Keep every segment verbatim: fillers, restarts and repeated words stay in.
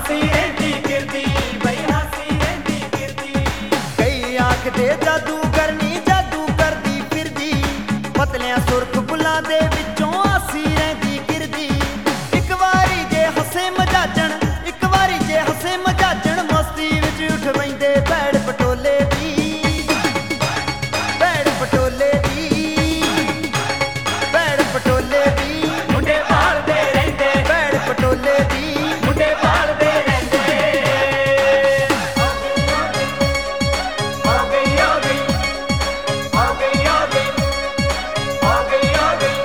ਹਾਸੀ ਰਹਿੰਦੀ ਗਿਰਦੀ ਬਈ ਹਾਸੀ ਰਹਿੰਦੀ ਗਿਰਦੀ। ਕਈ ਆਖਦੇ ਜਾਦੂਗਰ ਨੀ ਜਾਦੂ ਕਰਦੀ ਫਿਰਦੀ, ਪਤਲਿਆਂ ਸੁਰਖ ਬੁੱਲਾਂ ਦੇ ਵਿੱਚੋਂ ਹਾਸੀ ਰਹਿੰਦੀ ਗਿਰਦੀ। ਇੱਕ ਵਾਰੀ ਜੇ ਹੱਸੇ ਮਜਾਜਣ, ਇੱਕ ਵਾਰੀ ਜੇ ਹੱਸੇ ਮਜਾਜਣ, ਮਸਤੀ ਵਿੱਚ ਉੱਠ ਬੈਂਦੇ ਭੈੜ ਪਟੋਲੇ ਦੀ, ਭੈੜ ਪਟੋਲੇ ਦੀ, ਭੈੜ ਪਟੋਲੇ ਦੀ। ਮੁੰਡੇ ਭਾਲਦੇ ਰਹਿੰਦੇ ਭੈੜ ਪਟੋਲੇ ਦੀ, ਮੁੰਡੇ ਭਾਲਦੇ ਰਹਿੰਦੇ। ਹੋ ਗਈ ਹੋ ਗਈ ਹੋ ਗਈ ਹੋ ਗਈ ਹੋ ਗਈ ਹੋ ਗਈ।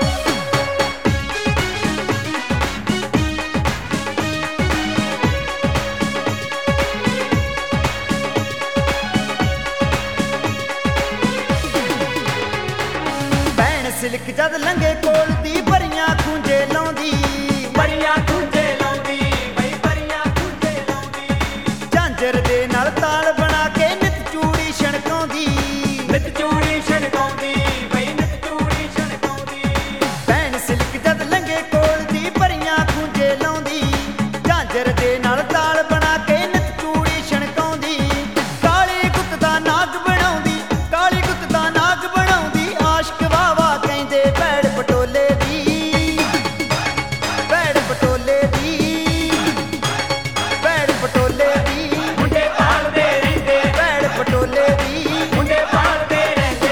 ਭੈਣ ਸਿਲਕ ਜਦ ਲੰਘੇ ਕੋਲ ਦੀ ਭਰੀਆਂ ਖੂੰਜੇ ਲਾਉਂਦੀ, ਪਰੀਆਂ ਖੂੰਜੇ ਲਾਉਂਦੀ ਬਈ ਪਰੀਆਂ ਖੂੰਜੇ ਲਾਉਂਦੀ। ਝਾਂਜਰ ਦੇ ਨਾਲ ਤਾਲ ਬਣਾ ਕੇ ਨਿਤ ਚੂੜੀ ਛਣਕਾਉਂਦੀ, ਨਿਤ ਚੂੜੀ ਛਣਕਾਉਂਦੀ ਬਈ ਨਿਤ ਚੂੜੀ ਛਣਕਾਉਂਦੀ। ਭੈਣ ਸਿਲਕ ਜਦ ਲੰਘੇ ਕੋਲ ਦੀ ਭਰੀਆਂ ਖੂੰਜੇ ਲਾਉਂਦੀ, ਝਾਂਜਰ ਦੇ ਨਾਲ ਤਾਲ ਬਣਾ ਕੇ ਨਿਤ ਚੂੜੀ ਛਣਕਾਉਂਦੀ। ਕਾਲੀ ਗੁੱਤ ਦਾ ਨਾਗ ਬਣਾਉਂਦੀ, ਕਾਲੀ ਗੁੱਤ ਦਾ ਨਾਗ ਬਣਾਉਂਦੀ, ਆਸ਼ਕ ਵਾਵਾ ਕਹਿੰਦੇ ਭੈੜ ਪਟੋਲੇ ਦੀ, ਭੈੜ ਪਟੋਲੇ ਦੀ, ਭੈੜ ਪਟੋਲੇ ਦੀ। ਮੁੰਡੇ ਭਾਲਦੇ ਰਹਿੰਦੇ ਭੈੜ ਪਟੋਲੇ ਦੀ, ਮੁੰਡੇ ਭਾਲਦੇ ਰਹਿੰਦੇ।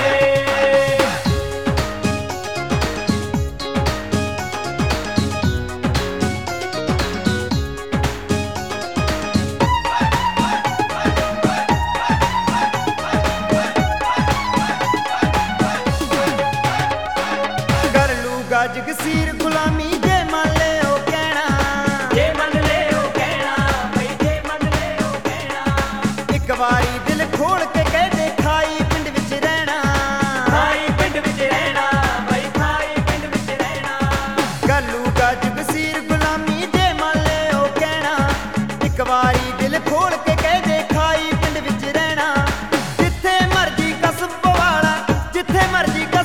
ਕਰ ਲੂਗਾ ਜਗਸੀਰ ਗੁਲਾਮੀ ਜੇ ਮੰਨ ਲਿਓ ਕਹਿਣਾ, ਜੇ ਮੰਨ ਲਿਓ ਕਹਿਣਾ ਬਈ ਜੇ ਮੰਨ ਲਿਓ ਕਹਿਣਾ। ਇੱਕ ਵਾਰੀ ਦਿਲ ਖੋਲ ਕੇ ਕਹਿ ਦੇ ਖਾਈ ਪਿੰਡ ਵਿੱਚ ਰਹਿਣਾ। ਖਾਈ ਪਿੰਡ ਵਿੱਚ ਰਹਿਣਾ ਬਈ ਖਾਈ ਪਿੰਡ ਵਿੱਚ ਰਹਿਣਾ। ਕਰ ਲੂਗਾ ਜਗਸੀਰ ਗੁਲਾਮੀ ਜੇ ਮੰਨ ਲਿਓ ਕਹਿਣਾ, ਇੱਕ ਵਾਰੀ ਦਿਲ ਖੋਲ ਕੇ ਕਹਿ ਦੇ ਖਾਈ ਪਿੰਡ ਵਿੱਚ ਰਹਿਣਾ। ਜਿੱਥੇ ਮਰਜੀ ਕਸਬ ਵਾਲਾ, ਜਿੱਥੇ ਮਰਜੀ